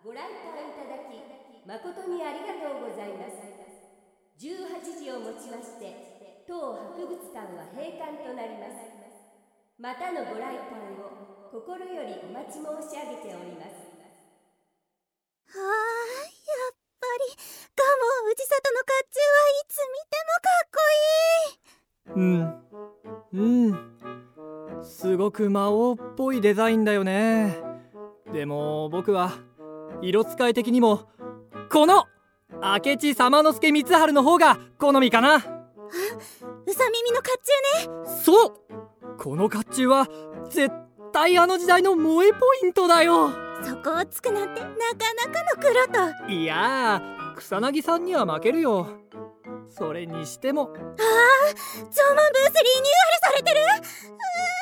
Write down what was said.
ご来館いただき誠にありがとうございます。18時をもちまして当博物館は閉館となります。またのご来館を心よりお待ち申し上げております。 やっぱり蒲生氏里の甲冑はいつ見てもかっこいい。 すごく魔王っぽいデザインだよね。でも僕は色使い的にもこの明智左馬助光晴の方が好みかな。 うさ耳の甲冑ね。 そう、この甲冑は絶対あの時代の萌えポイントだよ。 そこをつくなんてなかなかの黒と。 いやー、草薙さんには負けるよ。それにしても縄文ブースリニューアルされてる。